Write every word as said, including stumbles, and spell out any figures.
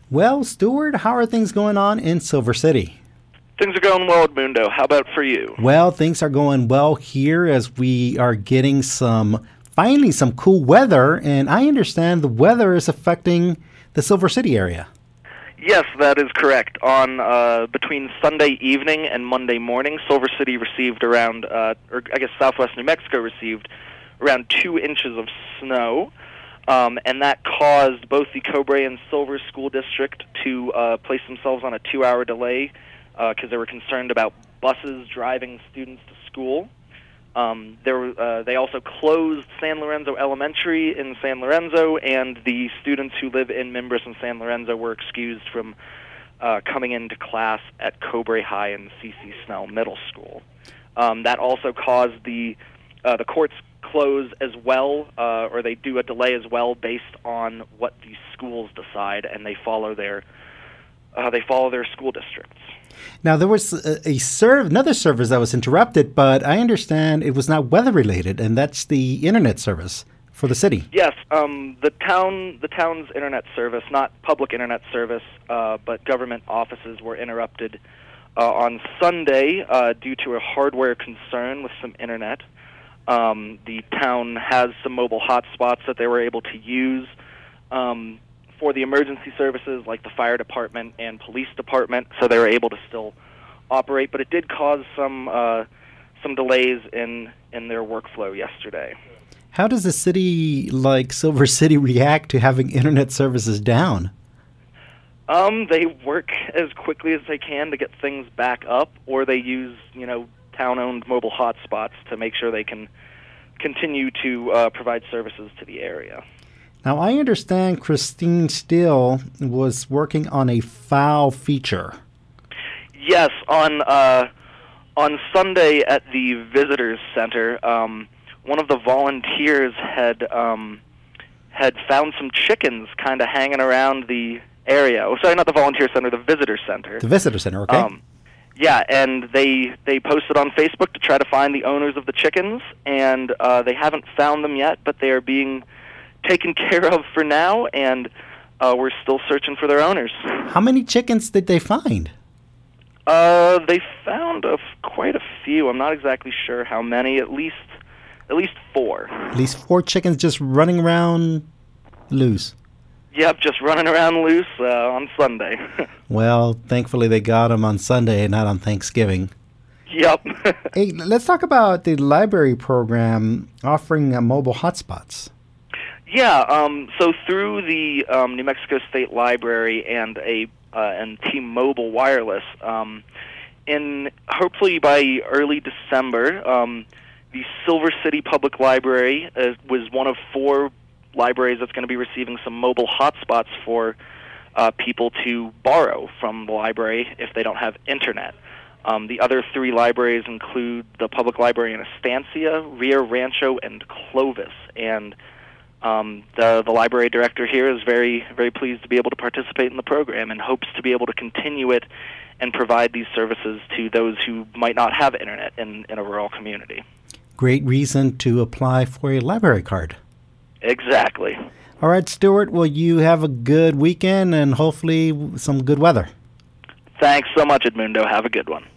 Well, Stuart, how are things going on in Silver City? Things are going well, Edmundo. How about for you? Well, things are going well here as we are getting some, finally some cool weather, and I understand the weather is affecting the Silver City area. Yes, that is correct. On uh, between Sunday evening and Monday morning, Silver City received around, uh, or I guess Southwest New Mexico received around two inches of snow, um, and that caused both the Cobre and Silver School District to uh, place themselves on a two-hour delay because uh, they were concerned about buses driving students to school. Um, there, were, uh, they also closed San Lorenzo Elementary in San Lorenzo, and the students who live in Mimbres and San Lorenzo were excused from uh, coming into class at Cobre High and C C Snell Middle School. Um, that also caused the uh, the courts close as well, uh, or they do a delay as well based on what the schools decide, and they follow their uh, they follow their school districts. Now, there was a, a serv- another service that was interrupted, but I understand it was not weather-related, and that's the internet service for the city. Yes, um, the town, the town's internet service, not public internet service, uh, but government offices were interrupted uh, on Sunday uh, due to a hardware concern with some internet. Um, the town has some mobile hotspots that they were able to use Um, for the emergency services like the fire department and police department, so they were able to still operate, but it did cause some uh, some delays in, in their workflow yesterday. How does a city like Silver City react to having internet services down? Um, they work as quickly as they can to get things back up, or they use, you know, town-owned mobile hotspots to make sure they can continue to uh, provide services to the area. Now, I understand Christine Steele was working on a foul feature. Yes, on uh, on Sunday at the Visitors Center, um, one of the volunteers had um, had found some chickens kind of hanging around the area. Oh, sorry, not the Volunteer Center, the Visitor Center. The Visitor Center, okay. Um, yeah, and they they posted on Facebook to try to find the owners of the chickens, and uh, they haven't found them yet, but they are being taken care of for now, and uh, we're still searching for their owners. How many chickens did they find? Uh, they found a f- quite a few. I'm not exactly sure how many. At least, at least four. At least four chickens just running around loose. Yep, just running around loose uh, on Sunday. Well, thankfully they got them on Sunday and not on Thanksgiving. Yep. Hey, let's talk about the library program offering uh, mobile hotspots. Yeah, um, so through the um, New Mexico State Library and a uh, and T-Mobile Wireless, um, in hopefully by early December, um, the Silver City Public Library uh, was one of four libraries that's going to be receiving some mobile hotspots for uh, people to borrow from the library if they don't have internet. Um, the other three libraries include the Public Library in Estancia, Rio Rancho, and Clovis, and Um, the, the library director here is very, very pleased to be able to participate in the program and hopes to be able to continue it and provide these services to those who might not have internet in, in a rural community. Great reason to apply for a library card. Exactly. All right, Stuart, well, you have a good weekend and hopefully some good weather. Thanks so much, Edmundo. Have a good one.